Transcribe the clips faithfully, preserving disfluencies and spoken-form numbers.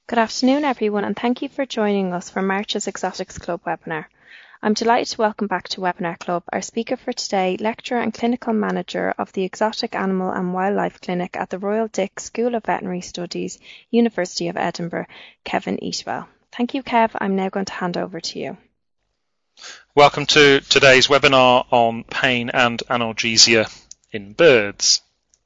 Good afternoon, everyone, and thank you for joining us for March's Exotics Club webinar. I'm delighted to welcome back to Webinar Club our speaker for today, Lecturer and Clinical Manager of the Exotic Animal and Wildlife Clinic at the Royal Dick School of Veterinary Studies, University of Edinburgh, Kevin Eatwell. Thank you, Kev. I'm now going to hand over to you. Welcome to today's webinar on pain and analgesia in birds.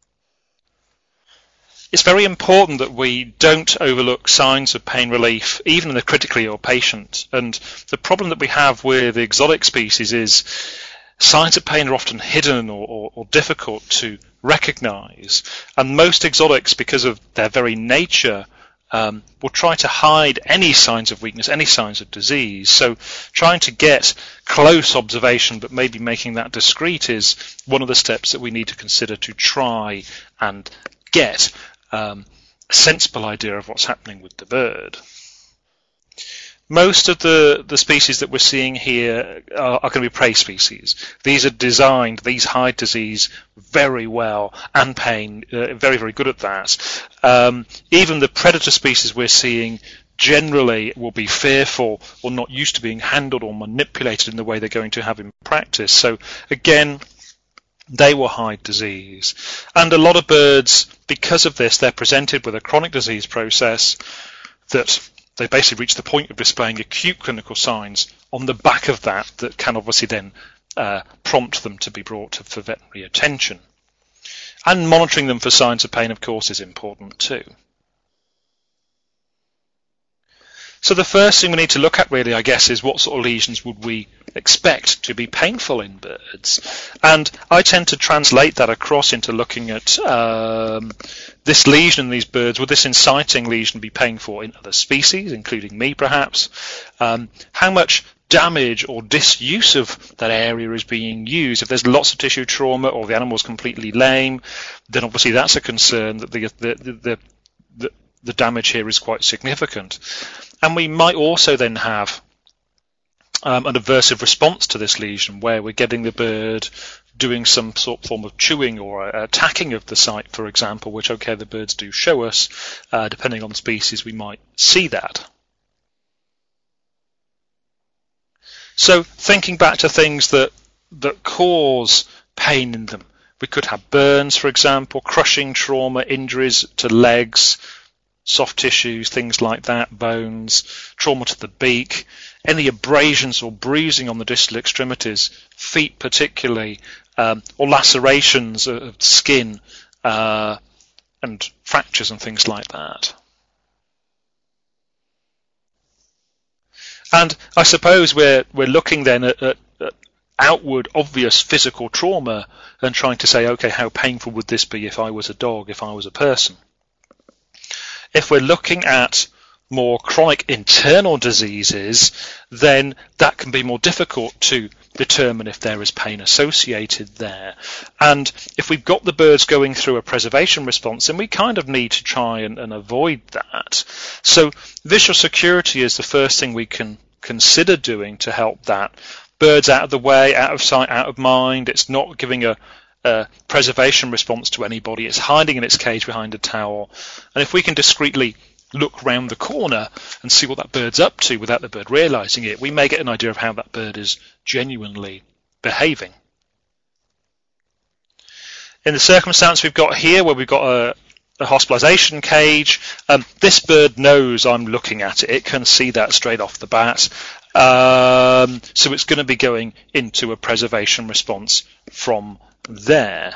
It's very important that we don't overlook signs of pain relief, even in the critically ill patient. And the problem that we have with the exotic species is signs of pain are often hidden or, or, or difficult to recognize. And most exotics, because of their very nature, um, will try to hide any signs of weakness, any signs of disease. So trying to get close observation, but maybe making that discreet, is one of the steps that we need to consider to try and get Um, a sensible idea of what's happening with the bird. Most of the, the species that we're seeing here are, are going to be prey species. These are designed, these hide disease very well, and pain, uh, very, very good at that. Um, even the predator species we're seeing generally will be fearful or not used to being handled or manipulated in the way they're going to have in practice. So again, they will hide disease. And a lot of birds, because of this, they're presented with a chronic disease process that they basically reach the point of displaying acute clinical signs on the back of that that can obviously then uh, prompt them to be brought to, for veterinary attention. And monitoring them for signs of pain, of course, is important too. So the first thing we need to look at really, I guess, is what sort of lesions would we expect to be painful in birds. And I tend to translate that across into looking at um, this lesion in these birds. Would this inciting lesion be painful in other species, including me perhaps? Um, how much damage or disuse of that area is being used? If there's lots of tissue trauma or the animal's completely lame, then obviously that's a concern that the, the, the, the, the damage here is quite significant. And we might also then have um, an aversive response to this lesion, where we're getting the bird doing some sort of form of chewing or attacking of the site, for example, which, okay, the birds do show us. Uh, depending on the species, we might see that. So thinking back to things that, that cause pain in them, we could have burns, for example, crushing trauma, injuries to legs, soft tissues, things like that, bones, trauma to the beak, any abrasions or bruising on the distal extremities, feet particularly, um, or lacerations of skin uh, and fractures and things like that. And I suppose we're we're looking then at, at, at outward obvious physical trauma and trying to say, okay, how painful would this be if I was a dog, if I was a person? If we're looking at more chronic internal diseases, then that can be more difficult to determine if there is pain associated there. And if we've got the birds going through a preservation response, then we kind of need to try and, and avoid that. So visual security is the first thing we can consider doing to help that. Birds out of the way, out of sight, out of mind. It's not giving a Uh, preservation response to anybody. It's hiding in its cage behind a towel. And if we can discreetly look round the corner and see what that bird's up to without the bird realizing it, we may get an idea of how that bird is genuinely behaving. In the circumstance we've got here, where we've got a, a hospitalization cage, um, this bird knows I'm looking at it. It can see that straight off the bat. Um, so it's going to be going into a preservation response from there.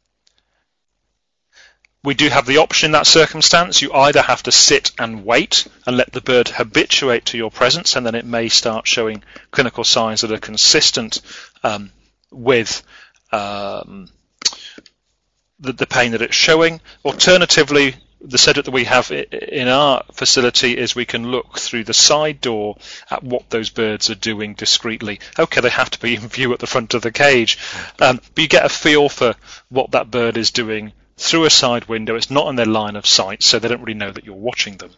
We do have the option in that circumstance. You either have to sit and wait and let the bird habituate to your presence, and then it may start showing clinical signs that are consistent um, with um, the, the pain that it's showing. Alternatively, the setup that we have in our facility is we can look through the side door at what those birds are doing discreetly. Okay, they have to be in view at the front of the cage, um, but you get a feel for what that bird is doing through a side window. It's not in their line of sight, so they don't really know that you're watching them.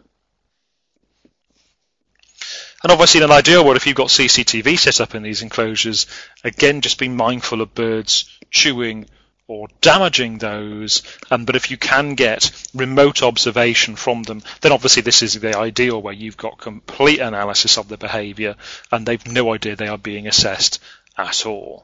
And obviously, in an ideal world, if you've got C C T V set up in these enclosures, again, just be mindful of birds chewing or damaging those, um, but if you can get remote observation from them, then obviously this is the ideal where you've got complete analysis of the behaviour and they've no idea they are being assessed at all.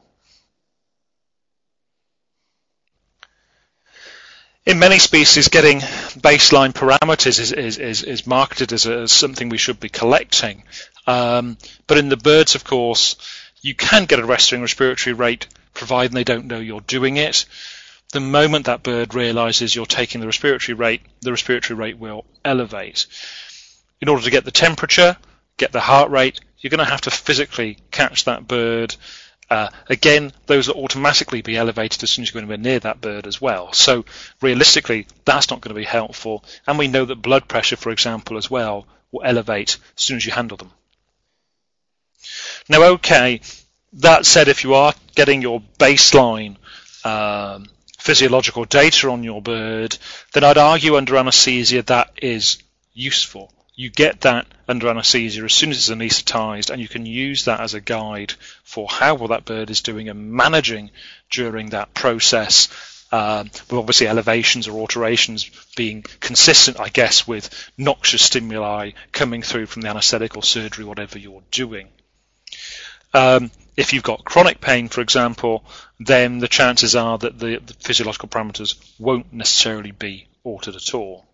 In many species, getting baseline parameters is, is, is, is marketed as, a, as something we should be collecting. Um, but in the birds, of course, you can get a resting respiratory rate provided they don't know you're doing it. The moment that bird realizes you're taking the respiratory rate, the respiratory rate will elevate. In order to get the temperature, get the heart rate, you're going to have to physically catch that bird. Uh, again, those will automatically be elevated as soon as you're going to be near that bird as well. So realistically, that's not going to be helpful. And we know that blood pressure, for example, as well, will elevate as soon as you handle them. Now, okay, that said, if you are getting your baseline um, physiological data on your bird, then I'd argue under anaesthesia that is useful. You get that under anaesthesia as soon as it's anaesthetised, and you can use that as a guide for how well that bird is doing and managing during that process, um, with obviously elevations or alterations being consistent, I guess, with noxious stimuli coming through from the anaesthetic or surgery, whatever you're doing. Um, if you've got chronic pain, for example, then the chances are that the, the physiological parameters won't necessarily be altered at all.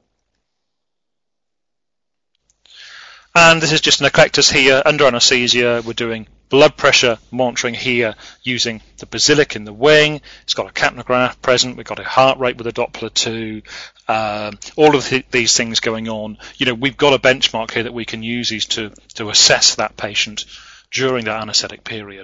And this is just an eclectus here. Under anaesthesia, we're doing blood pressure monitoring here using the basilic in the wing. It's got a capnograph present. We've got a heart rate with a Doppler too. Um, all of th these things going on. You know, we've got a benchmark here that we can use these to, to assess that patient during that anaesthetic period.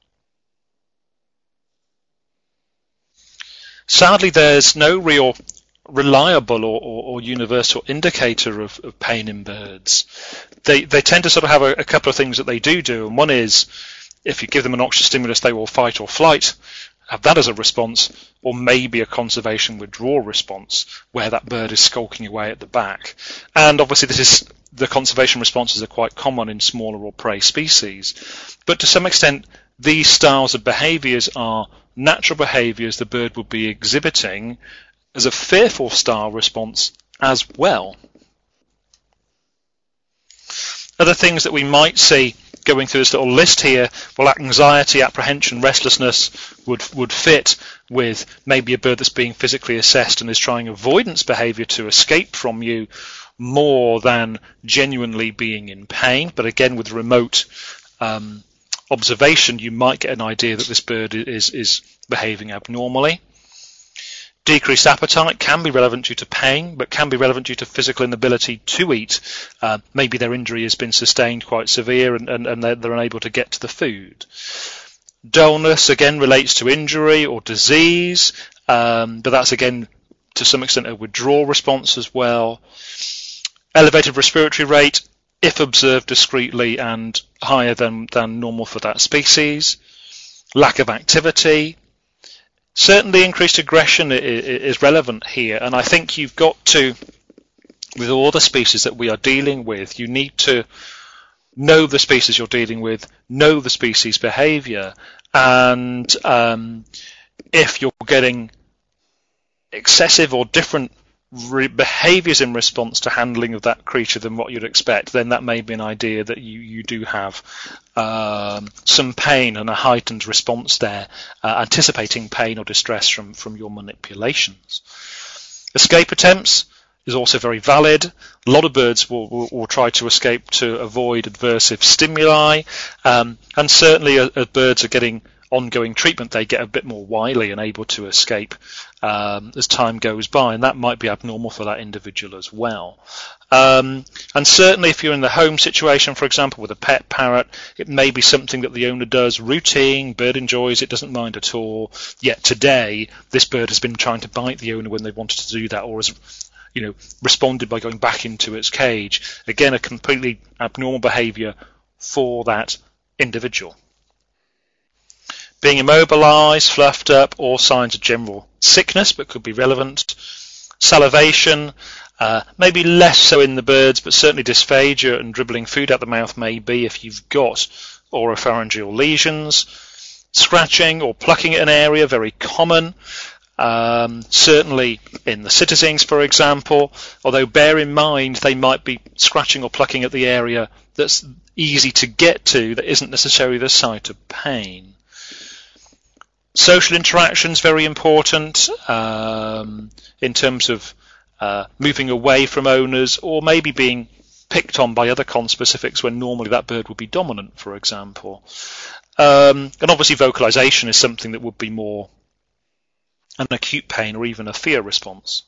Sadly, there's no real reliable or, or, or universal indicator of, of pain in birds. They they tend to sort of have a, a couple of things that they do do, and one is if you give them a noxious stimulus, they will fight or flight, have that as a response, or maybe a conservation withdrawal response where that bird is skulking away at the back. And obviously this is the conservation responses are quite common in smaller or prey species, but to some extent these styles of behaviours are natural behaviours the bird would be exhibiting as a fearful style response as well. Other things that we might see going through this little list here, well, anxiety, apprehension, restlessness would would fit with maybe a bird that's being physically assessed and is trying avoidance behaviour to escape from you more than genuinely being in pain. But again, with remote um, observation, you might get an idea that this bird is is behaving abnormally. Decreased appetite can be relevant due to pain, but can be relevant due to physical inability to eat. Uh, maybe their injury has been sustained quite severe and, and, and they're, they're unable to get to the food. Dullness, again, relates to injury or disease, um, but that's, again, to some extent a withdrawal response as well. Elevated respiratory rate, if observed discreetly and higher than, than normal for that species. Lack of activity. Certainly increased aggression is relevant here, and I think you've got to, with all the species that we are dealing with, you need to know the species you're dealing with, know the species behaviour, and um, if you're getting excessive or different re behaviours in response to handling of that creature than what you'd expect, then that may be an idea that you, you do have um, some pain and a heightened response there, uh, anticipating pain or distress from, from your manipulations. Escape attempts is also very valid. A lot of birds will, will, will try to escape to avoid adversive stimuli, um, and certainly as birds are getting ongoing treatment, they get a bit more wily and able to escape um, as time goes by, and that might be abnormal for that individual as well. Um, and certainly if you're in the home situation, for example, with a pet parrot, it may be something that the owner does routine, bird enjoys it, doesn't mind at all, yet today this bird has been trying to bite the owner when they wanted to do that, or has you know, responded by going back into its cage. Again, a completely abnormal behaviour for that individual. Being immobilised, fluffed up, all signs of general sickness, but could be relevant. Salivation, uh, maybe less so in the birds, but certainly dysphagia and dribbling food out the mouth may be if you've got oropharyngeal lesions. Scratching or plucking at an area, very common. Um, certainly in the citizens, for example, although bear in mind they might be scratching or plucking at the area that's easy to get to, that isn't necessarily the site of pain. Social interactions, very important um, in terms of uh, moving away from owners, or maybe being picked on by other conspecifics when normally that bird would be dominant, for example. Um, and obviously vocalization is something that would be more an acute pain or even a fear response.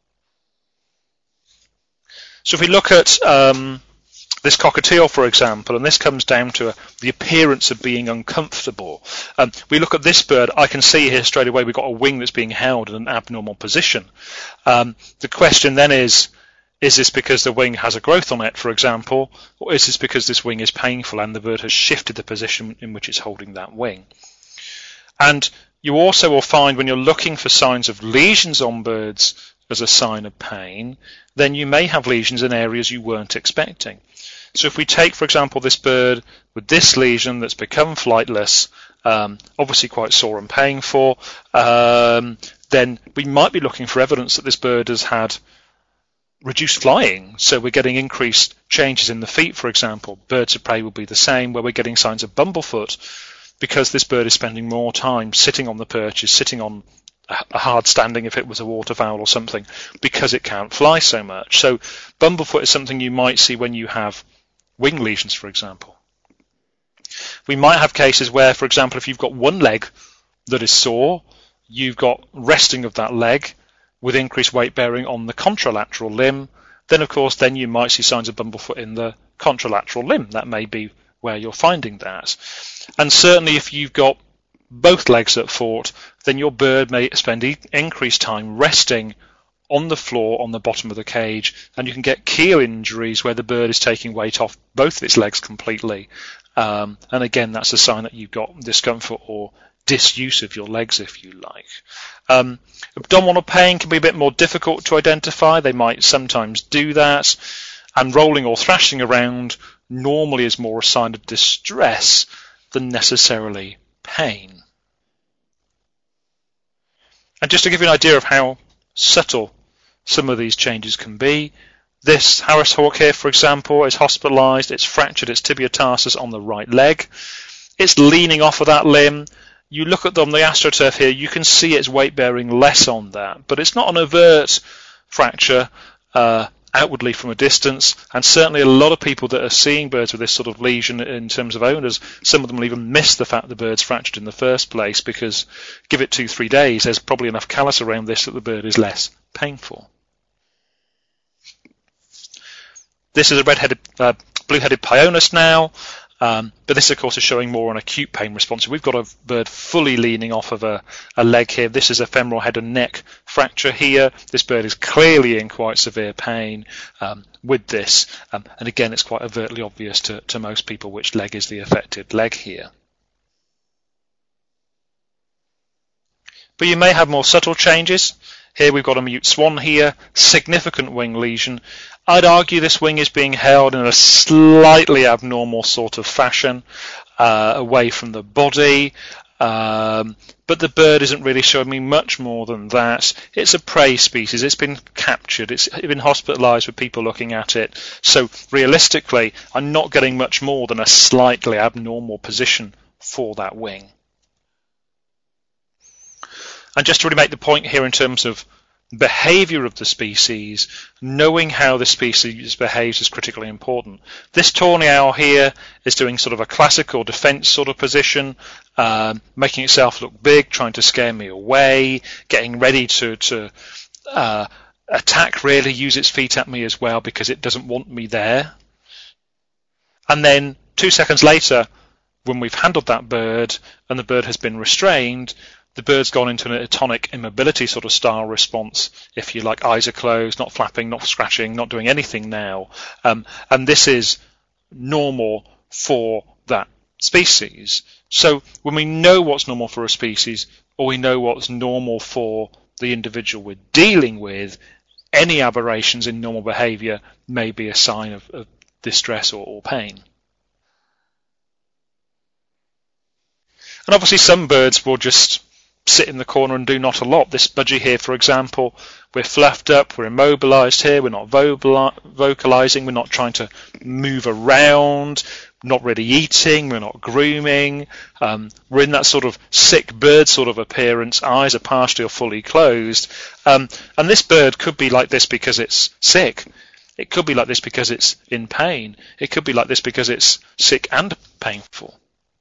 So if we look at um, this cockatiel, for example, and this comes down to a, the appearance of being uncomfortable. Um, we look at this bird, I can see here straight away we've got a wing that's being held in an abnormal position. Um, the question then is, is this because the wing has a growth on it, for example, or is this because this wing is painful and the bird has shifted the position in which it's holding that wing? And you also will find when you're looking for signs of lesions on birds as a sign of pain, then you may have lesions in areas you weren't expecting. So if we take, for example, this bird with this lesion that's become flightless, um, obviously quite sore and painful, um, then we might be looking for evidence that this bird has had reduced flying. So we're getting increased changes in the feet, for example. Birds of prey will be the same, where we're getting signs of bumblefoot, because this bird is spending more time sitting on the perches, sitting on a hard standing if it was a waterfowl or something, because it can't fly so much. So bumblefoot is something you might see when you have wing lesions, for example. We might have cases where, for example, if you've got one leg that is sore, you've got resting of that leg with increased weight bearing on the contralateral limb, then of course then you might see signs of bumblefoot in the contralateral limb. That may be where you're finding that. And certainly if you've got both legs at fault, then your bird may spend e- increased time resting on the floor on the bottom of the cage, and you can get keel injuries where the bird is taking weight off both of its legs completely. Um, and again, that's a sign that you've got discomfort or disuse of your legs, if you like. Um, abdominal pain can be a bit more difficult to identify. They might sometimes do that. And rolling or thrashing around normally is more a sign of distress than necessarily pain. And just to give you an idea of how subtle some of these changes can be, this Harris hawk here, for example, is hospitalized. It's fractured its tibia tarsus on the right leg. It's leaning off of that limb. You look at them, the AstroTurf here, you can see it's weight bearing less on that, but it's not an overt fracture uh, outwardly from a distance, and certainly a lot of people that are seeing birds with this sort of lesion in terms of owners, some of them will even miss the fact the bird's fractured in the first place, because give it two, three days, there's probably enough callus around this that the bird is less painful. This is a red-headed, uh, blue-headed Pyonis now. Um, but this, of course, is showing more an acute pain response. So we've got a bird fully leaning off of a, a leg here. This is a femoral head and neck fracture here. This bird is clearly in quite severe pain um, with this. Um, and again, it's quite overtly obvious to, to most people which leg is the affected leg here. But you may have more subtle changes. Here we've got a mute swan here, significant wing lesion. I'd argue this wing is being held in a slightly abnormal sort of fashion, uh, away from the body, um, but the bird isn't really showing me much more than that. It's a prey species, it's been captured, it's been hospitalized with people looking at it, so realistically I'm not getting much more than a slightly abnormal position for that wing. And just to really make the point here in terms of behavior of the species, knowing how the species behaves is critically important. This tawny owl here is doing sort of a classical defense sort of position, um, making itself look big, trying to scare me away, getting ready to, to uh, attack, really use its feet at me as well because it doesn't want me there. And then two seconds later, when we've handled that bird and the bird has been restrained, the bird's gone into an atonic immobility sort of style response, if you like. Eyes are closed, not flapping, not scratching, not doing anything now. Um, and this is normal for that species. So when we know what's normal for a species, or we know what's normal for the individual we're dealing with, any aberrations in normal behavior may be a sign of, of distress or, or pain. And obviously some birds will just sit in the corner and do not a lot. This budgie here, for example, we're fluffed up, we're immobilized here, we're not vocalizing, we're not trying to move around, not really eating, we're not grooming, um, we're in that sort of sick bird sort of appearance, eyes are partially or fully closed, um, and this bird could be like this because it's sick. It could be like this because it's in pain. It could be like this because it's sick and painful.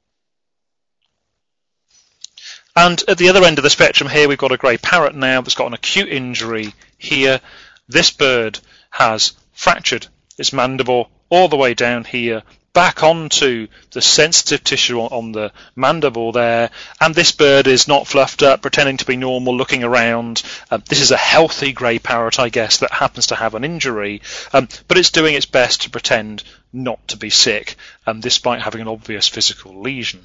And at the other end of the spectrum here, we've got a grey parrot now that's got an acute injury here. This bird has fractured its mandible all the way down here, back onto the sensitive tissue on the mandible there, and this bird is not fluffed up, pretending to be normal, looking around. Um, this is a healthy grey parrot, I guess, that happens to have an injury, um, but it's doing its best to pretend not to be sick, um, despite having an obvious physical lesion.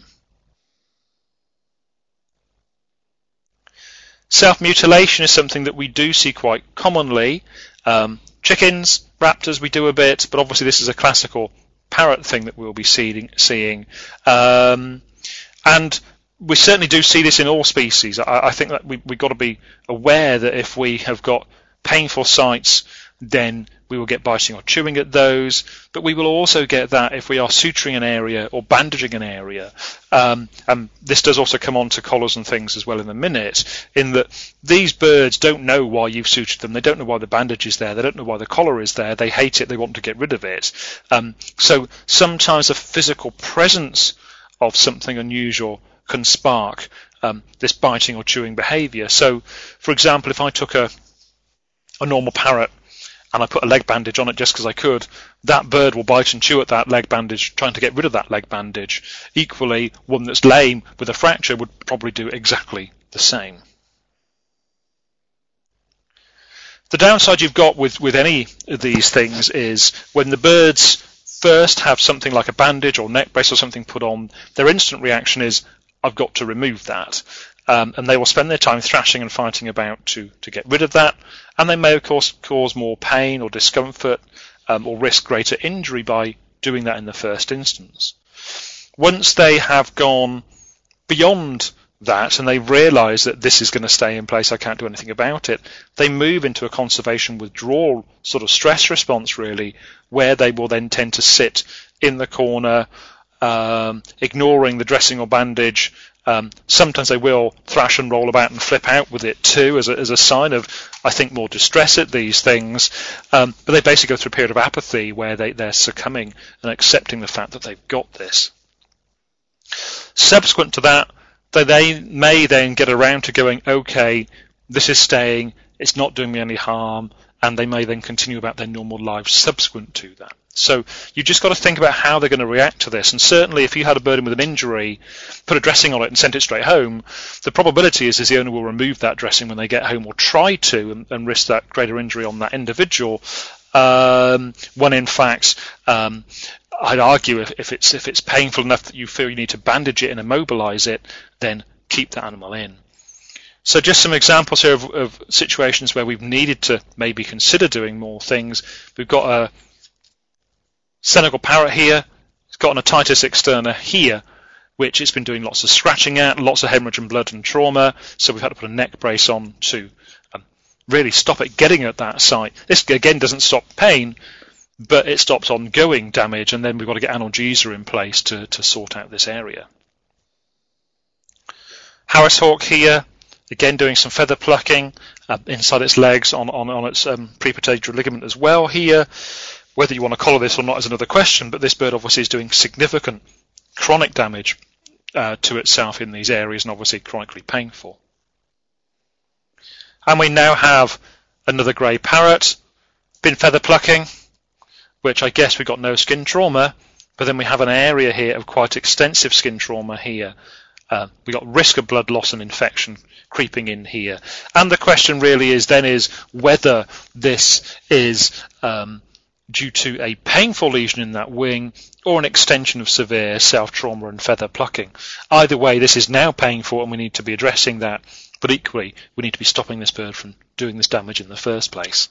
Self-mutilation is something that we do see quite commonly. Um, chickens, raptors, we do a bit, but obviously this is a classical parrot thing that we'll be seeing. seeing. Um, and we certainly do see this in all species. I, I think that we, we've got to be aware that if we have got painful sites, then we will get biting or chewing at those, but we will also get that if we are suturing an area or bandaging an area. Um, and this does also come on to collars and things as well in a minute, in that these birds don't know why you've sutured them. They don't know why the bandage is there. They don't know why the collar is there. They hate it. They want to get rid of it. Um, so sometimes the physical presence of something unusual can spark um, this biting or chewing behaviour. So, for example, if I took a, a normal parrot and I put a leg bandage on it just because I could, that bird will bite and chew at that leg bandage, trying to get rid of that leg bandage. Equally, one that's lame with a fracture would probably do exactly the same. The downside you've got with, with any of these things is when the birds first have something like a bandage or neck brace or something put on, their instant reaction is, I've got to remove that. Um, and they will spend their time thrashing and fighting about to, to get rid of that. And they may, of course, cause more pain or discomfort um, or risk greater injury by doing that in the first instance. Once they have gone beyond that and they realise that this is going to stay in place, I can't do anything about it, they move into a conservation withdrawal sort of stress response, really, where they will then tend to sit in the corner, um, ignoring the dressing or bandage. Um, sometimes they will thrash and roll about and flip out with it too, as a, as a sign of, I think, more distress at these things. Um, but they basically go through a period of apathy where they, they're succumbing and accepting the fact that they've got this. Subsequent to that, they, they may then get around to going, okay, this is staying, it's not doing me any harm, and they may then continue about their normal lives subsequent to that. So you've just got to think about how they're going to react to this. And certainly if you had a bird in with an injury, put a dressing on it and sent it straight home, the probability is, is the owner will remove that dressing when they get home, or try to, and, and risk that greater injury on that individual. Um, when in fact, um, I'd argue if, if it's if it's painful enough that you feel you need to bandage it and immobilize it, then keep the animal in. So just some examples here of, of situations where we've needed to maybe consider doing more things. We've got a Senegal parrot here. It's got an otitis externa here, which it's been doing lots of scratching at, lots of hemorrhage and blood and trauma, so we've had to put a neck brace on to um, really stop it getting at that site. This, again, doesn't stop pain, but it stops ongoing damage, and then we've got to get analgesia in place to, to sort out this area. Harris hawk here, again doing some feather plucking uh, inside its legs on, on, on its um, preputator ligament as well here. Whether you want to collar this or not is another question, but this bird obviously is doing significant chronic damage uh, to itself in these areas, and obviously chronically painful. And we now have another grey parrot, been feather plucking, which I guess we got no skin trauma, but then we have an area here of quite extensive skin trauma here. Uh, we got risk of blood loss and infection creeping in here. And the question really is then is whether this is um, due to a painful lesion in that wing or an extension of severe self-trauma and feather plucking. Either way, this is now painful and we need to be addressing that, but equally we need to be stopping this bird from doing this damage in the first place.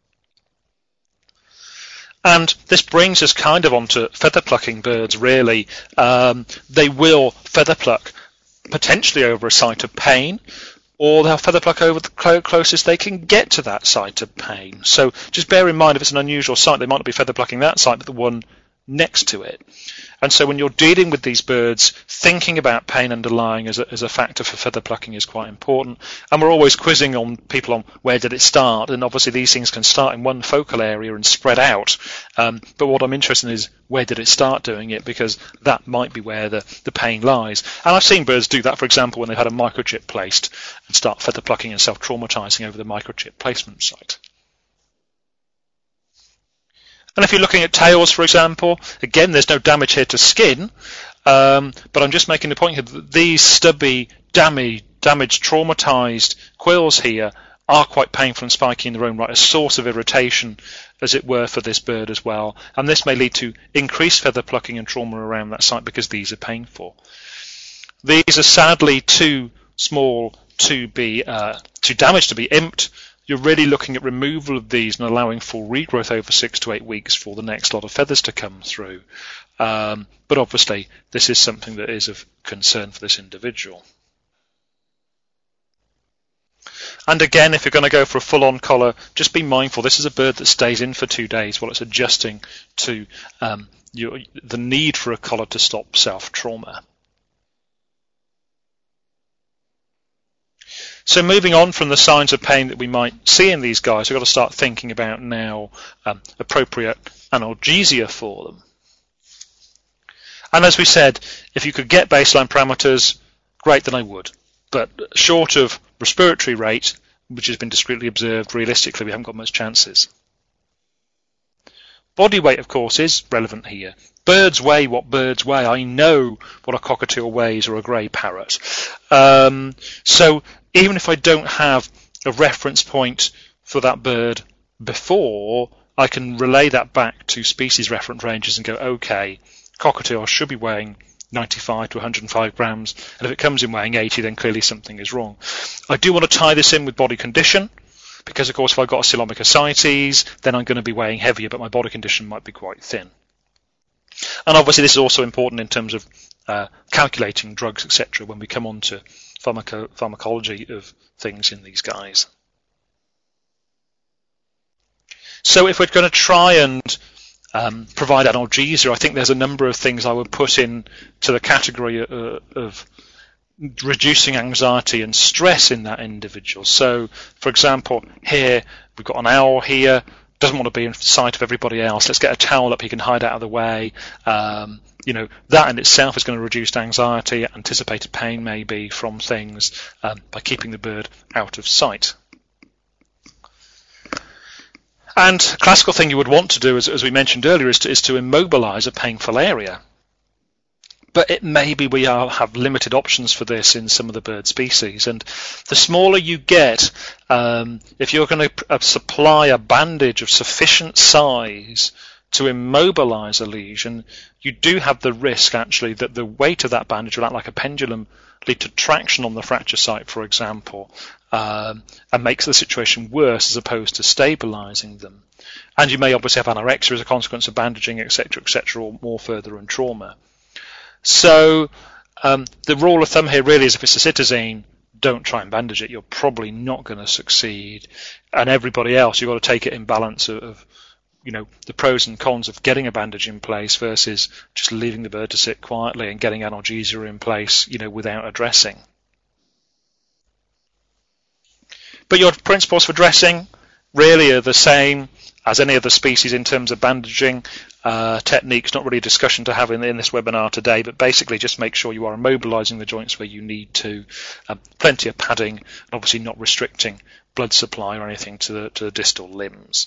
And this brings us kind of onto feather plucking birds, really. Um, they will feather pluck potentially over a site of pain, or they'll feather pluck over the closest they can get to that site of pain. So just bear in mind, if it's an unusual site, they might not be feather plucking that site, but the one next to it. And so when you're dealing with these birds, thinking about pain underlying as a, as a factor for feather plucking is quite important. And we're always quizzing on people on where did it start, and obviously these things can start in one focal area and spread out. Um, but what I'm interested in is where did it start doing it, because that might be where the, the pain lies. And I've seen birds do that, for example, when they've had a microchip placed and start feather plucking and self-traumatizing over the microchip placement site. And if you're looking at tails, for example, again, there's no damage here to skin, um, but I'm just making the point here that these stubby, damaged, damaged, traumatized quills here are quite painful and spiky in their own right, a source of irritation, as it were, for this bird as well. And this may lead to increased feather plucking and trauma around that site because these are painful. These are sadly too small to be, uh, too damaged to be imped. You're really looking at removal of these and allowing full regrowth over six to eight weeks for the next lot of feathers to come through. Um, but obviously, this is something that is of concern for this individual. And again, if you're going to go for a full-on collar, just be mindful. This is a bird that stays in for two days while it's adjusting to um, your, the need for a collar to stop self-trauma. So moving on from the signs of pain that we might see in these guys, we've got to start thinking about now um, appropriate analgesia for them. And as we said, if you could get baseline parameters, great, then I would. But short of respiratory rate, which has been discretely observed, realistically we haven't got much chances. Body weight, of course, is relevant here. Birds weigh what birds weigh. I know what a cockatiel weighs or a grey parrot. Um, so even if I don't have a reference point for that bird before, I can relay that back to species reference ranges and go, okay, cockatiel should be weighing ninety-five to one hundred five grams, and if it comes in weighing eighty, then clearly something is wrong. I do want to tie this in with body condition, because of course if I've got a coelomic ascites, then I'm going to be weighing heavier, but my body condition might be quite thin. And obviously this is also important in terms of uh, calculating drugs, et cetera, when we come on to pharmaco pharmacology of things in these guys. So if we're going to try and um, provide analgesia, I think there's a number of things I would put in to the category of, of reducing anxiety and stress in that individual. So, for example, here we've got an owl here, doesn't want to be in sight of everybody else. Let's get a towel up he can hide out of the way. Um, you know, that in itself is going to reduce anxiety, anticipated pain maybe from things um, by keeping the bird out of sight. And a classical thing you would want to do, as, as we mentioned earlier, is to, is to immobilize a painful area. But it may be we are, have limited options for this in some of the bird species. And the smaller you get, um, if you're going to uh, supply a bandage of sufficient size to immobilize a lesion, you do have the risk, actually, that the weight of that bandage will act like a pendulum, lead to traction on the fracture site, for example, um, and makes the situation worse as opposed to stabilizing them. And you may obviously have anorexia as a consequence of bandaging, et cetera, et cetera, or more further in trauma. So um, the rule of thumb here really is if it's a cytosine, don't try and bandage it. You're probably not going to succeed. And everybody else, you've got to take it in balance of, of, you know, the pros and cons of getting a bandage in place versus just leaving the bird to sit quietly and getting analgesia in place, you know, without addressing. But your principles for dressing really are the same as any other species in terms of bandaging. Uh, techniques, not really a discussion to have in, in this webinar today, but basically just make sure you are immobilizing the joints where you need to, uh, plenty of padding, and obviously not restricting blood supply or anything to the, to the distal limbs.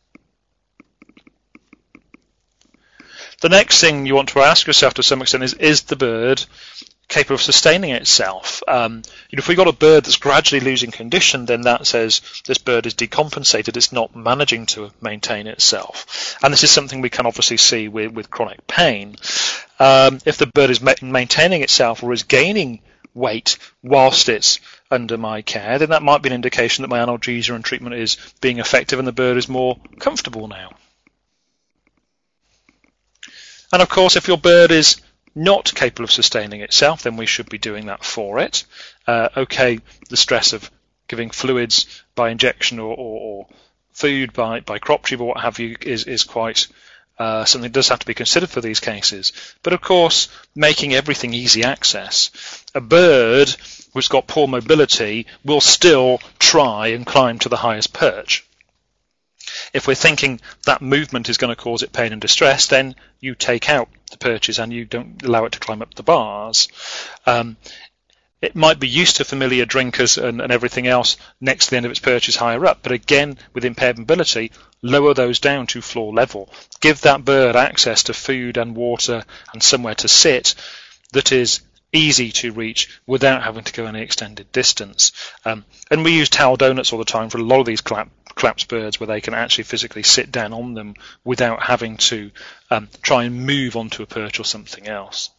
The next thing you want to ask yourself to some extent is, is the bird capable of sustaining itself? Um, you know, if we've got a bird that's gradually losing condition, then that says this bird is decompensated, it's not managing to maintain itself. And this is something we can obviously see with, with chronic pain. Um, if the bird is ma maintaining itself or is gaining weight whilst it's under my care, then that might be an indication that my analgesia and treatment is being effective and the bird is more comfortable now. And of course, if your bird is not capable of sustaining itself, then we should be doing that for it. Uh, okay, the stress of giving fluids by injection or, or, or food by, by crop tube or what have you is, is quite uh, something that does have to be considered for these cases. But of course, making everything easy access, a bird who's got poor mobility will still try and climb to the highest perch. If we're thinking that movement is going to cause it pain and distress, then you take out the perches and you don't allow it to climb up the bars. Um, it might be used to familiar drinkers and, and everything else next to the end of its perches higher up, but again, with impaired mobility, lower those down to floor level. Give that bird access to food and water and somewhere to sit that is easy to reach without having to go any extended distance. Um, and we use towel donuts all the time for a lot of these clap, collapse birds where they can actually physically sit down on them without having to um, try and move onto a perch or something else.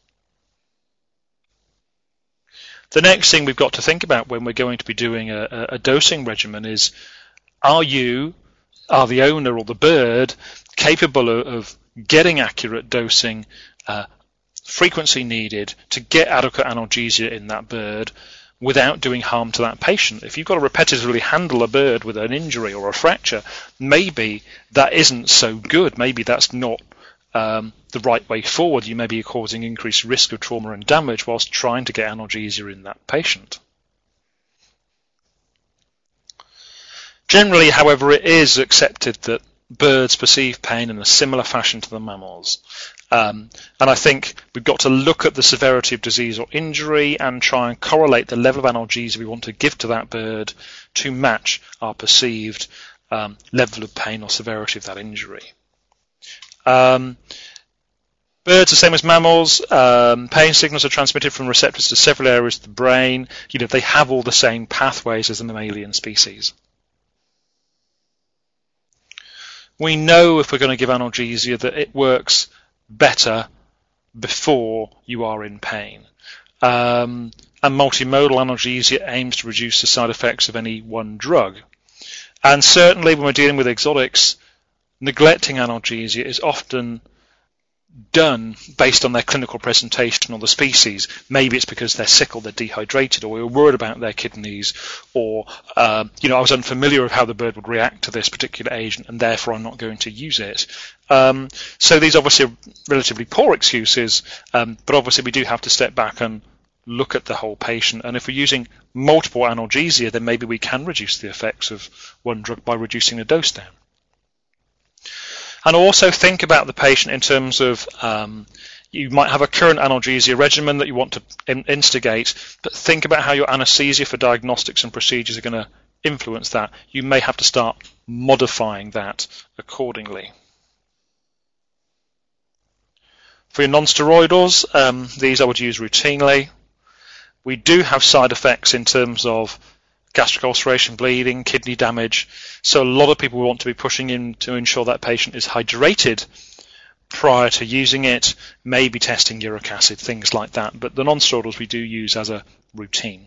The next thing we've got to think about when we're going to be doing a, a dosing regimen is, are you, are the owner or the bird capable of, of getting accurate dosing, uh, frequency needed to get adequate analgesia in that bird without doing harm to that patient? If you've got to repetitively handle a bird with an injury or a fracture, maybe that isn't so good. Maybe that's not um, the right way forward. You may be causing increased risk of trauma and damage whilst trying to get analgesia in that patient. Generally, however, it is accepted that birds perceive pain in a similar fashion to the mammals. Um, and I think we've got to look at the severity of disease or injury and try and correlate the level of analgesia we want to give to that bird to match our perceived um, level of pain or severity of that injury. Um, birds are the same as mammals. Um, pain signals are transmitted from receptors to several areas of the brain. You know, they have all the same pathways as the mammalian species. We know if we're going to give analgesia that it works better before you are in pain. Um, and multimodal analgesia aims to reduce the side effects of any one drug. And certainly when we're dealing with exotics, neglecting analgesia is often done based on their clinical presentation or the species. Maybe it's because they're sick or they're dehydrated, or we were worried about their kidneys, or um, you know, I was unfamiliar with how the bird would react to this particular agent and therefore I'm not going to use it. Um, so these obviously are relatively poor excuses, um, but obviously we do have to step back and look at the whole patient, and if we're using multiple analgesia, then maybe we can reduce the effects of one drug by reducing the dose down. And also think about the patient in terms of um, you might have a current analgesia regimen that you want to in- instigate, but think about how your anesthesia for diagnostics and procedures are going to influence that. You may have to start modifying that accordingly. For your non-steroidals, um, these I would use routinely. We do have side effects in terms of gastric ulceration, bleeding, kidney damage. So a lot of people want to be pushing in to ensure that patient is hydrated prior to using it, maybe testing uric acid, things like that. But the non-steroidals we do use as a routine.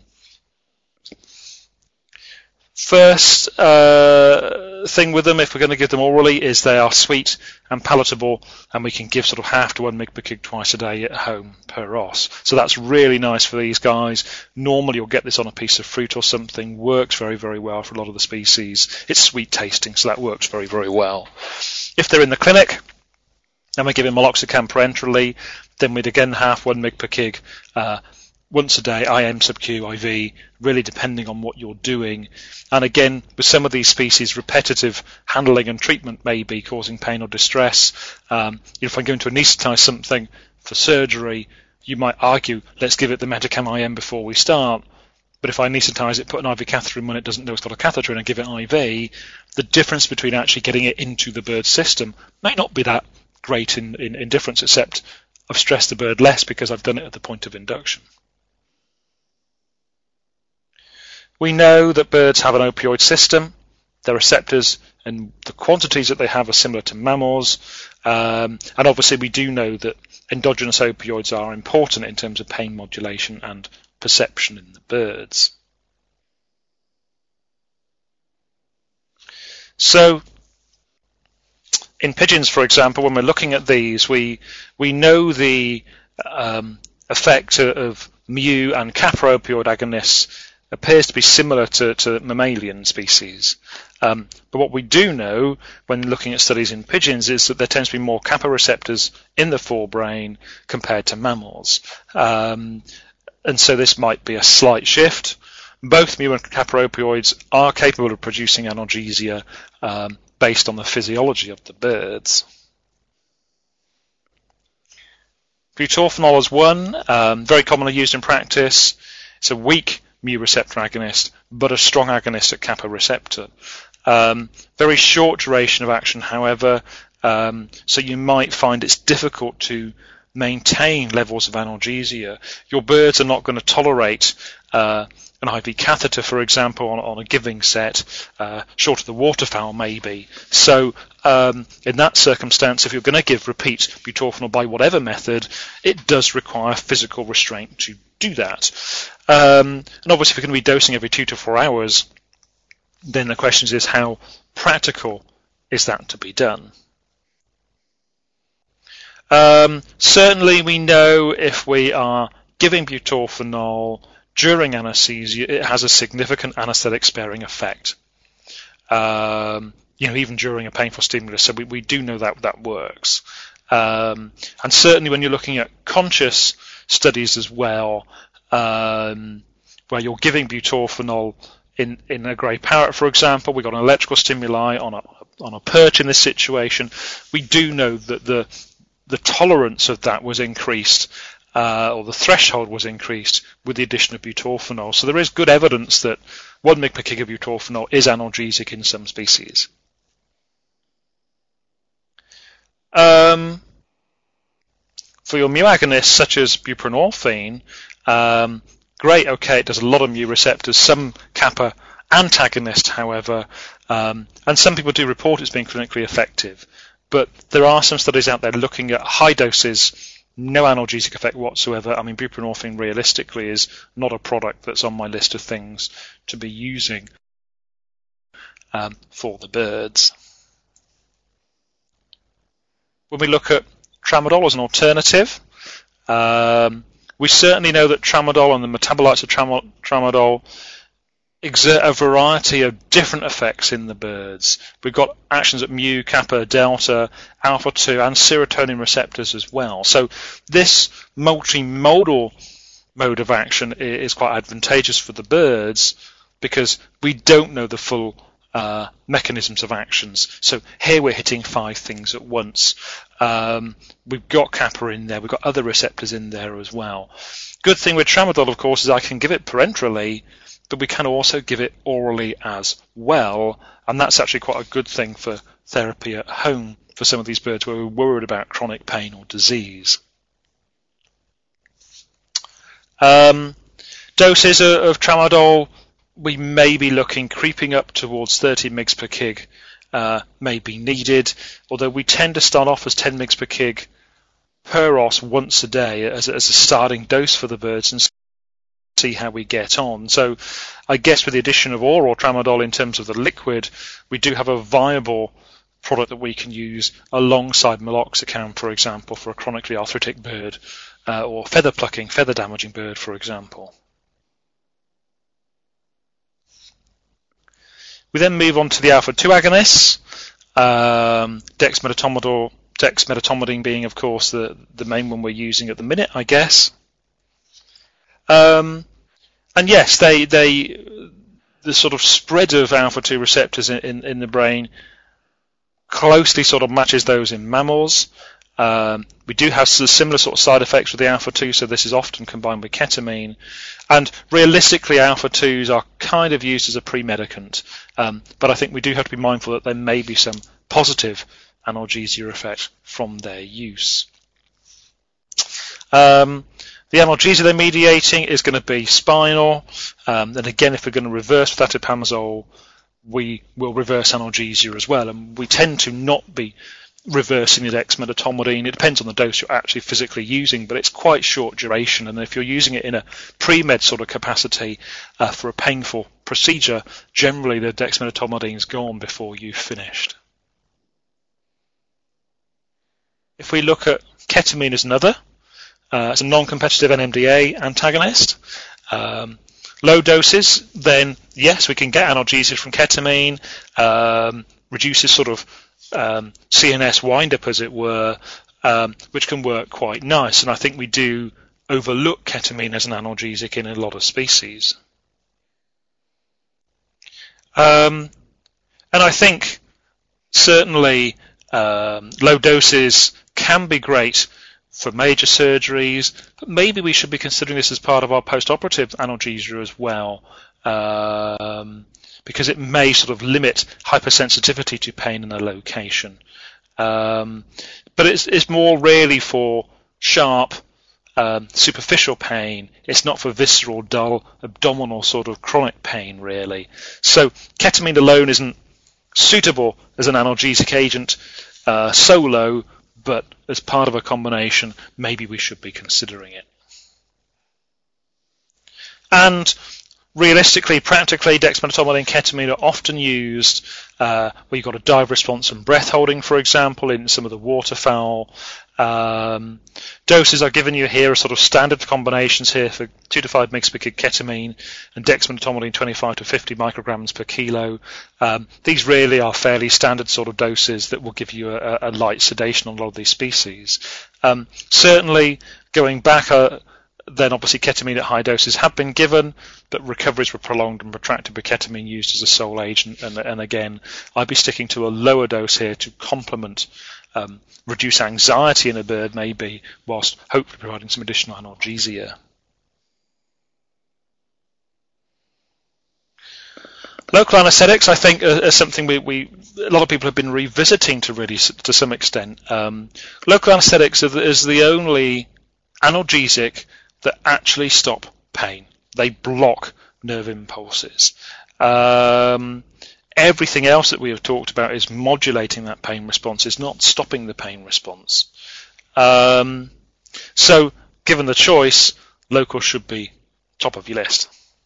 First uh, thing with them, if we're going to give them orally, is they are sweet and palatable, and we can give sort of half to one mg per kg twice a day at home per os. So that's really nice for these guys. Normally you'll get this on a piece of fruit or something. Works very, very well for a lot of the species. It's sweet tasting, so that works very, very well. If they're in the clinic and we're giving meloxicam parenterally, then we'd again half one mg per kg uh, once a day, I M, sub-Q, I V, really depending on what you're doing. And again, with some of these species, repetitive handling and treatment may be causing pain or distress. Um, if I'm going to anaesthetize something for surgery, you might argue, let's give it the Metacam I M before we start. But if I anaesthetize it, put an I V catheter in when it doesn't know it's got a catheter in and give it I V, the difference between actually getting it into the bird's system may not be that great in, in, in difference, except I've stressed the bird less because I've done it at the point of induction. We know that birds have an opioid system. Their receptors and the quantities that they have are similar to mammals. Um, and obviously we do know that endogenous opioids are important in terms of pain modulation and perception in the birds. So in pigeons, for example, when we're looking at these, we we know the um, effect of mu and kappa opioid agonists appears to be similar to, to mammalian species. Um, but what we do know when looking at studies in pigeons is that there tends to be more kappa receptors in the forebrain compared to mammals. Um, and so this might be a slight shift. Both mu and kappa opioids are capable of producing analgesia um, based on the physiology of the birds. Butorphanol is one, um, very commonly used in practice. It's a weak mu receptor agonist, but a strong agonist at kappa receptor. Um, very short duration of action, however, um, so you might find it's difficult to maintain levels of analgesia. Your birds are not going to tolerate uh, an I V catheter, for example, on, on a giving set, uh, short of the waterfowl maybe. So um, in that circumstance, if you're going to give repeat butorphanol by whatever method, it does require physical restraint to do that. Um, and obviously if you're going to be dosing every two to four hours, then the question is how practical is that to be done? Um, certainly we know if we are giving butorphanol during anesthesia, it has a significant anesthetic sparing effect. Um, you know, even during a painful stimulus, so we, we do know that that works. Um, and certainly when you're looking at conscious studies as well, um, where you're giving butorphanol in, in a grey parrot, for example, we've got an electrical stimuli on a on a perch in this situation, we do know that the the tolerance of that was increased, uh, or the threshold was increased with the addition of butorphanol. So there is good evidence that one milligram per kg of butorphanol is analgesic in some species. Um, for your mu agonists, such as buprenorphine, um, great, okay, it does a lot of mu receptors, some kappa antagonist, however, um, and some people do report it's being clinically effective. But there are some studies out there looking at high doses, no analgesic effect whatsoever. I mean, buprenorphine realistically is not a product that's on my list of things to be using um, for the birds. When we look at tramadol as an alternative, um, we certainly know that tramadol and the metabolites of tram- tramadol exert a variety of different effects in the birds. We've got actions at mu, kappa, delta, alpha two, and serotonin receptors as well. So this multimodal mode of action is quite advantageous for the birds because we don't know the full uh, mechanisms of actions. So here we're hitting five things at once. Um, we've got kappa in there, we've got other receptors in there as well. Good thing with tramadol, of course, is I can give it parenterally, but we can also give it orally as well, and that's actually quite a good thing for therapy at home for some of these birds where we're worried about chronic pain or disease. Um, doses of, of tramadol, we may be looking creeping up towards thirty milligrams per kg uh, may be needed, although we tend to start off as ten milligrams per kg per os once a day as, as a starting dose for the birds and see how we get on. So I guess with the addition of oral tramadol in terms of the liquid, we do have a viable product that we can use alongside meloxicam, for example, for a chronically arthritic bird, uh, or feather plucking, feather damaging bird, for example. We then move on to the alpha two agonists, um, dexmedetomidine, dexmedetomidine being, of course, the, the main one we're using at the minute, I guess. Um, and yes, they they the sort of spread of alpha two receptors in, in, in the brain closely sort of matches those in mammals. Um, we do have similar sort of side effects with the alpha two, so this is often combined with ketamine. And realistically, alpha twos are kind of used as a pre-medicant, um, but I think we do have to be mindful that there may be some positive analgesia effect from their use. Um, The analgesia they're mediating is going to be spinal, um, and again, if we're going to reverse fluticasone, we will reverse analgesia as well, and we tend to not be reversing the dexmedetomidine. It depends on the dose you're actually physically using, but it's quite short duration, and if you're using it in a pre-med sort of capacity uh, for a painful procedure, generally the dexmedetomidine's gone before you've finished. If we look at ketamine as another, Uh, it's a non-competitive N M D A antagonist. Um, low doses, then yes, we can get analgesia from ketamine, um, reduces sort of um, C N S wind-up, as it were, um, which can work quite nice. And I think we do overlook ketamine as an analgesic in a lot of species. Um, and I think certainly um, low doses can be great for major surgeries, but maybe we should be considering this as part of our post-operative analgesia as well, um, because it may sort of limit hypersensitivity to pain in a location. Um, but it's, it's more really for sharp, um, superficial pain. It's not for visceral, dull, abdominal sort of chronic pain, really. So ketamine alone isn't suitable as an analgesic agent uh, solo, but as part of a combination, maybe we should be considering it. And realistically, practically, dexmedetomidine and ketamine are often used uh, where you've got a dive response and breath holding, for example, in some of the waterfowl. Um, doses I've given you here are sort of standard combinations here for two to five milligrams per kg ketamine and dexmedetomidine twenty-five to fifty micrograms per kilo. Um, these really are fairly standard sort of doses that will give you a, a light sedation on a lot of these species. Um, certainly, going back, uh, then obviously ketamine at high doses have been given, but recoveries were prolonged and protracted with ketamine used as a sole agent. And, and again, I'd be sticking to a lower dose here to complement Um, reduce anxiety in a bird maybe, whilst hopefully providing some additional analgesia. Local anaesthetics, I think, are, are something we, we a lot of people have been revisiting to really to some extent. Um, local anaesthetics are the, is the only analgesic that actually stop pain. They block nerve impulses. Um, Everything else that we have talked about is modulating that pain response, is not stopping the pain response. Um, so, given the choice, local should be top of your list.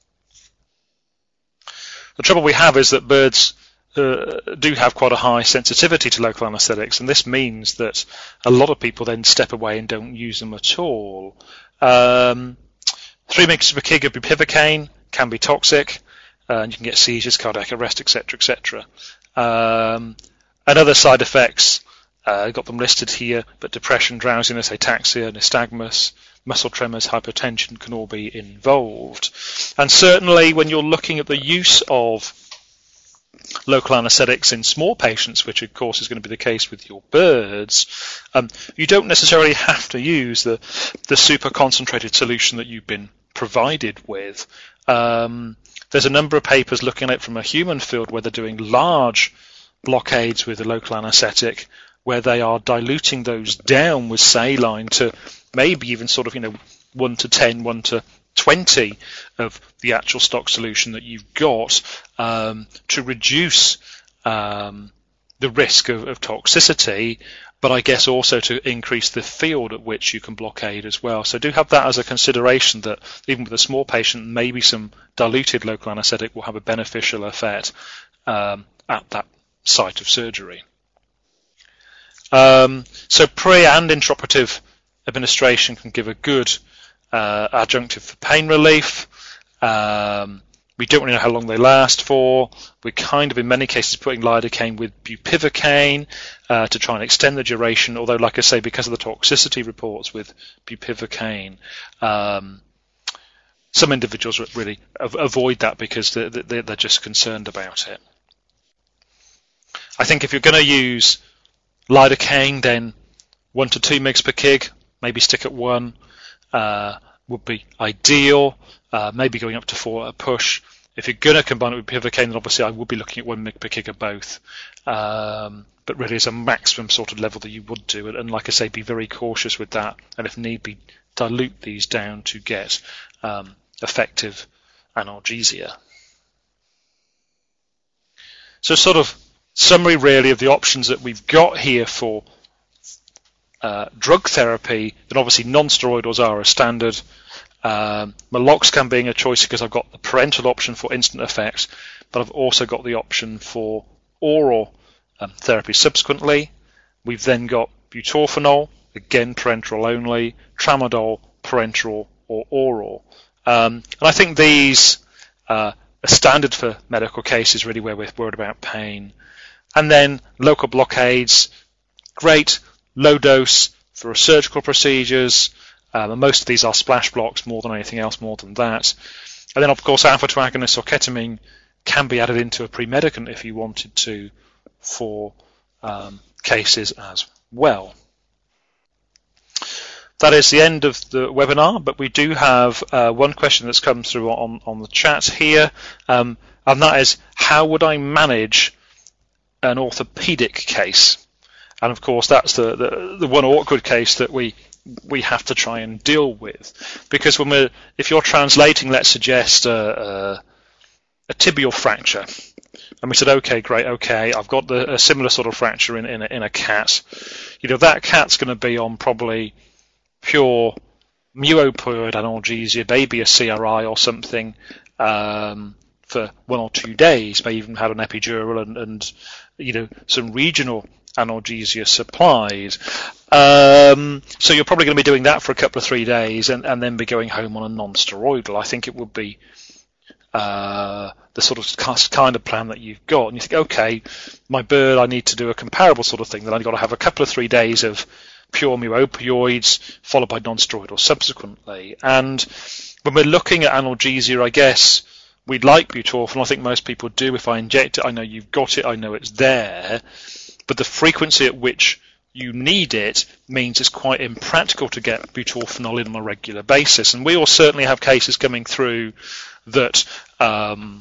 The trouble we have is that birds uh, do have quite a high sensitivity to local anaesthetics, and this means that a lot of people then step away and don't use them at all. Um, three milligrams per kg of bupivacaine can be toxic. Uh, and you can get seizures, cardiac arrest, et cetera, et cetera. Um, and other side effects, uh, got them listed here, but depression, drowsiness, ataxia, nystagmus, muscle tremors, hypertension can all be involved. And certainly when you're looking at the use of local anaesthetics in small patients, which of course is going to be the case with your birds, um, you don't necessarily have to use the, the super concentrated solution that you've been provided with. Um, There's a number of papers looking at it from a human field where they're doing large blockades with a local anaesthetic, where they are diluting those down with saline to maybe even sort of, you know, one to ten, one to twenty of the actual stock solution that you've got, um, to reduce um, the risk of, of toxicity, but I guess also to increase the field at which you can blockade as well. So do have that as a consideration, that even with a small patient, maybe some diluted local anaesthetic will have a beneficial effect um, at that site of surgery. Um, so pre and intraoperative administration can give a good uh, adjunctive for pain relief. Um, We don't really know how long they last for. We're kind of, in many cases, putting lidocaine with bupivacaine uh, to try and extend the duration, although, like I say, because of the toxicity reports with bupivacaine, um, some individuals really avoid that because they're, they're just concerned about it. I think if you're going to use lidocaine, then one to two milligrams per kg, maybe stick at one, uh, would be ideal. Uh, maybe going up to four at a push. If you're going to combine it with bupivacaine, then obviously I would be looking at one milligram per kg of both. Um, but really as a maximum sort of level that you would do. And, and like I say, be very cautious with that. And if need be, dilute these down to get um, effective analgesia. So sort of summary really of the options that we've got here for uh, drug therapy. And obviously non-steroidals are a standard. Um, meloxicam being a choice because I've got the parental option for instant effects, but I've also got the option for oral um, therapy subsequently. We've then got butorphanol, again parenteral only, tramadol, parenteral or oral. Um, and I think these uh, are standard for medical cases really where we're worried about pain. And then local blockades, great, low dose for surgical procedures, um, and most of these are splash blocks more than anything else more than that. And then of course alpha two agonists or ketamine can be added into a pre-medicant if you wanted to for um, cases as well. That is the end of the webinar, but we do have uh, one question that's come through on, on the chat here, um, and that is, how would I manage an orthopedic case? And of course that's the, the, the one awkward case that we we have to try and deal with, because when we're, if you're translating, let's suggest a, a, a tibial fracture, and we said, okay, great, okay, I've got the, a similar sort of fracture in, in, a, in a cat. You know, that cat's going to be on probably pure mu-opioid analgesia, maybe a C R I or something, um, for one or two days, may even have an epidural and, and you know, some regional analgesia supplied. Um, so you're probably going to be doing that for a couple of three days and, and then be going home on a non-steroidal. I think it would be uh, the sort of kind of plan that you've got. And you think, okay, my bird, I need to do a comparable sort of thing. Then I've got to have a couple of three days of pure mu-opioids followed by non-steroidal subsequently. And when we're looking at analgesia, I guess we'd like butorphanol. I think most people do. If I inject it, I know you've got it. I know it's there. But the frequency at which you need it means it's quite impractical to get butorphanol in on a regular basis. And we all certainly have cases coming through that, um,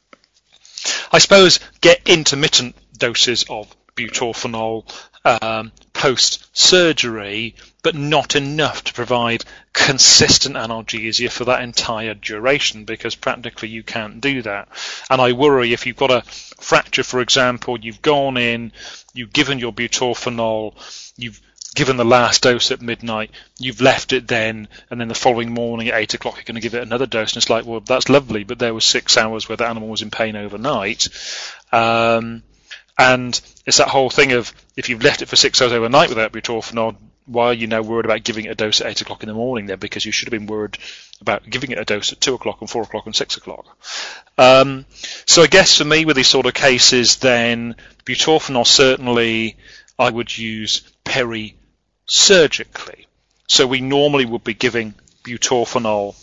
I suppose, get intermittent doses of butorphanol um, post-surgery, but not enough to provide consistent analgesia for that entire duration, because practically you can't do that. And I worry if you've got a fracture, for example, you've gone in, you've given your butorphanol, you've given the last dose at midnight, you've left it then, and then the following morning at eight o'clock you're going to give it another dose, and it's like, well, that's lovely, but there was six hours where the animal was in pain overnight. Um, and it's that whole thing of, if you've left it for six hours overnight without butorphanol, why are you now worried about giving it a dose at eight o'clock in the morning then? Because you should have been worried about giving it a dose at two o'clock and four o'clock and six o'clock. Um, so I guess for me with these sort of cases then, butorphanol certainly I would use peri-surgically. So we normally would be giving butorphanol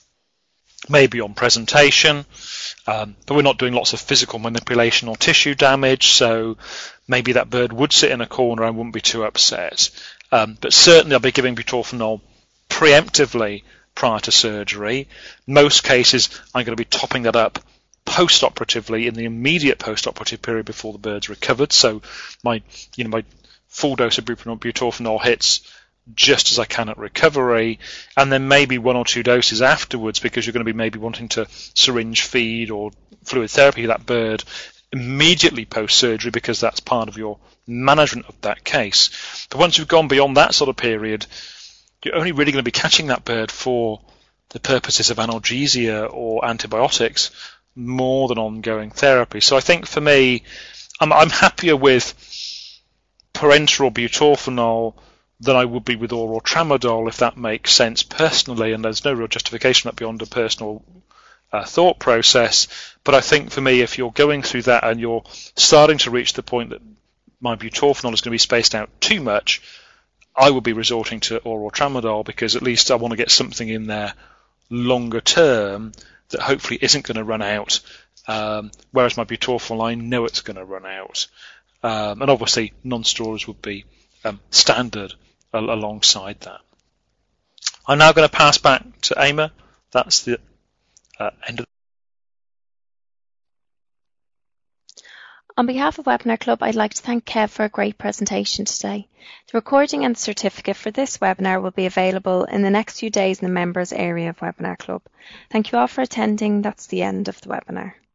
maybe on presentation, um, but we're not doing lots of physical manipulation or tissue damage, so maybe that bird would sit in a corner and wouldn't be too upset. Um, but certainly I'll be giving butorphanol preemptively prior to surgery. Most cases I'm going to be topping that up post-operatively in the immediate post-operative period before the bird's recovered. So my, you know, my full dose of butorphanol hits just as I can at recovery, and then maybe one or two doses afterwards, because you're going to be maybe wanting to syringe feed or fluid therapy that bird immediately post-surgery, because that's part of your management of that case. But once you've gone beyond that sort of period, you're only really going to be catching that bird for the purposes of analgesia or antibiotics more than ongoing therapy. So I think for me, I'm, I'm happier with parenteral butorphanol than I would be with oral tramadol, if that makes sense personally, and there's no real justification of that beyond a personal uh, thought process. But I think for me, if you're going through that and you're starting to reach the point that my butorphanol is going to be spaced out too much, I would be resorting to oral tramadol, because at least I want to get something in there longer term that hopefully isn't going to run out, um, whereas my butorphanol, I know it's going to run out. Um, and obviously non-steroids would be um, standard al- alongside that. I'm now going to pass back to Emma. That's the uh, end of. On behalf of Webinar Club, I'd like to thank Kev for a great presentation today. The recording and certificate for this webinar will be available in the next few days in the members area of Webinar Club. Thank you all for attending. That's the end of the webinar.